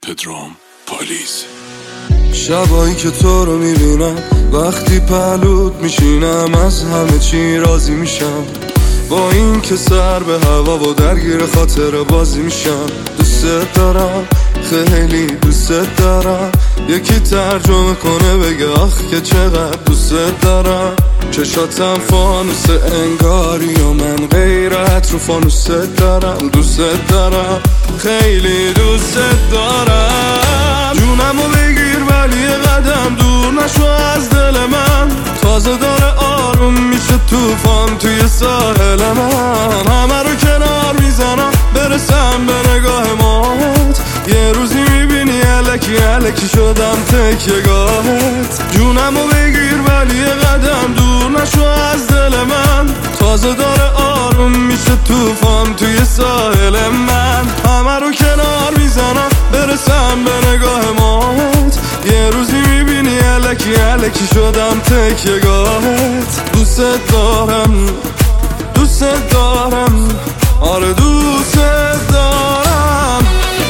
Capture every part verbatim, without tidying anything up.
پدرام پالیز. شبایی که تو رو میبینم وقتی پهلوت میشینم از همه چی راضی میشم، با این که سر به هوا و درگیر خاطر بازی میشم. دوست دارم، خیلی دوست دارم، یکی ترجمه کنه بگه آخ که چقدر دوست دارم. چشاتم فانوس انگاری و من غیرت رو فانوس دارم. دوست دارم، خیلی دوست دارم. جونمو بگیر ولی یه قدم دور نشو از دل من، تازه داره آروم میشه توفان توی ساحل من. همه رو کنار میزنم برسم به نگاه مات، یه روزی میبینی الکی الکی شدم تکیه‌گاهت. جونمو بگیر ولی یه قدم دور نشو از دل من، تازه داره آروم میشه توفان توی ساحل من. همه رو کنار میزنم برسم به نگاه مات، یه روزی میبینی الکی الکی شدم تکیه‌گاهت. دوست دارم، دوست دارم، آره دوست دارم.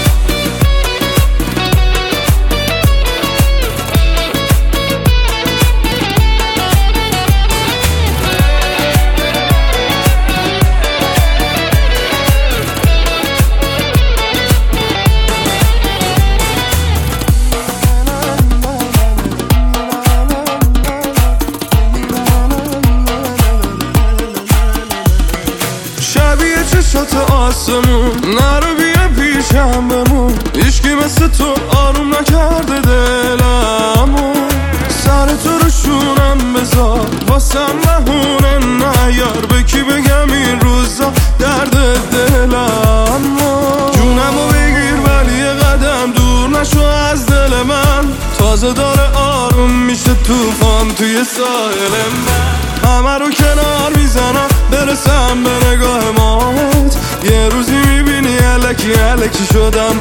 چشات آسمون نرو بیا پیشم بمون، هیچکی مثل تو آروم نکرده دلمو. سر تو رو شونم بذار واسم بهونه نیار، به کی بگم این روزا درد دلمو. جونمو بگیر ولی یه قدم دور نشو از دل من، تازه داره آروم میشه توفان توی ساحل من. همه رو کنار میزنم برسم به نگاه مات، یه روزی میبینی الکی الکی شدم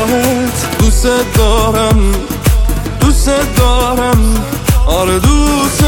تکیه‌گاهت. دوست دارم، دوست دارم، آره دوست